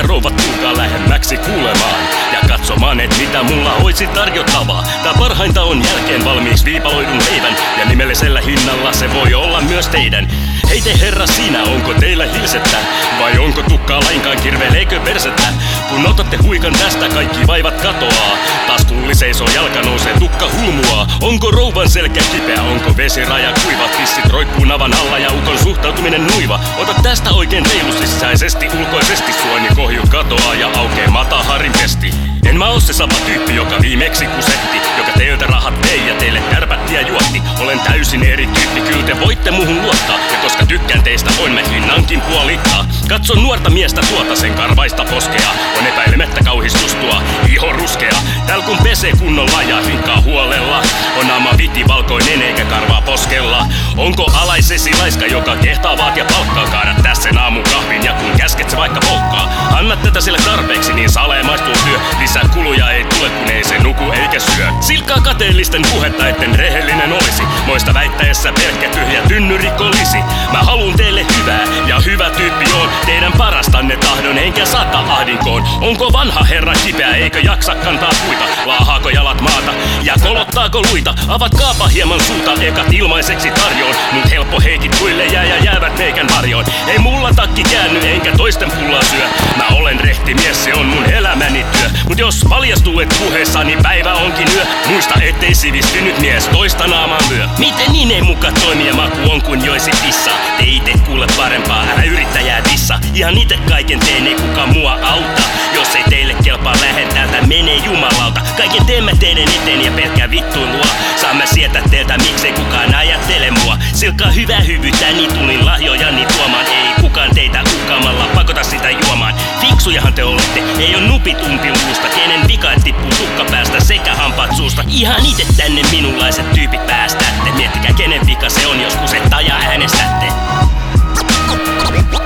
rouvat tulkaa lähemmäksi kuulemaan ja katsomaan, et mitä mulla oisi tarjottavaa. Tää parhainta on jälkeen valmiiksi viipaloidun leivän ja nimellisellä hinnalla se voi olla myös teidän. Hei te herra siinä, onko teillä hilsettä? Vai onko tukkaa lainkaan, kirveleekö persettä? Kun otatte huikan tästä kaikki vaivat katoaa. Taas kulli seisoo, jalka nousee, tukka hulmuaa. Onko rouvan selkä kipeä, onko vesiraja kuiva? Tissit roikkuu navan alla ja ukon suhtautuminen nuiva. Ota tästä oikein reilusti sisäisesti, ulkoisesti suoni kohju katoaa ja aukee mataharin pesti. En mä oo se sapa tyyppi, joka viimeksi kusetti, joka teiltä rahat vei ja teille kärpättiä juotti. Olen täysin eri tyyppi, kyllä te voitte muhun luottaa. Ja koska tykkään teistä, voin mä hinnankin puolittaa. Katson nuorta miestä tuota sen karvaista poskea. On epäilemättä kauhistustua, iho ruskea. Tääl kun pesee kunnolla ja hinkkaa huolella. On naama viti valkoinen eikä karvaa poskella. Onko alaisesi laiska, joka kehtaa vaatia palkkaa? Kaada tässä sen aamukahvin ja kun käsket se vaikka polkkaa. Anna tätä sille tarpeeksi, niin salee maistuu työ. Lisää kuluja ei tule, kun ei se nuku eikä syö. Silkkaa kateellisten puhetta, etten rehellinen olisi. Moista väittäessä pelkkä tyhjä tynnyrikollisi. Mä haluun teille hyvää ja hyvä tyyppi on. Teidän parastanne tahdon enkä sata ahdinkoon. Onko vanha herra kipeä, eikö jaksa kantaa puita? Laahaako jalat maata ja kolottaako luita? Avatkaapa hieman suuta, ekat ilmaiseksi tarjoon. Mut helppo heikit kuille jää ja jäävät meikän varjoon. Ei mulla takki käänny enkä toisten pullaa syö. Mä olen rehti mies, se on mun elämäni työ. Mut jos paljastuu et puheessani päivä onkin yö. Muista ettei sivistynyt mies toista naamaa lyö. Miten niin ei muka toimia, maku on kun joisi pissaa. Te ite kuule parempaa, älä yrittäjää dissa. Ihan ite kaiken teen, ei kukaan mua auta. Jos ei teille kelpaa lähen täältä, menee jumalauta. Kaiken teen mä teidän eteen ja pelkkää vittuilua. Saan mä sietää teiltä, miksei kukaan ajattele mua. Silkkaa hyvää hyvyyttä, niin tulin lahjojani tuomaan. Ei kukaan teitä uhkaamalla pakota sitä juomaan. Fiksujahan te olette, ei oo nupit umpiluusta. Kenen vika et tippuu tukka päästä sekä hampaat suusta. Ihan ite tänne minunlaiset tyypit päästätte. Miettikää kenen vika se on, jos kusettaa ja äänestätte.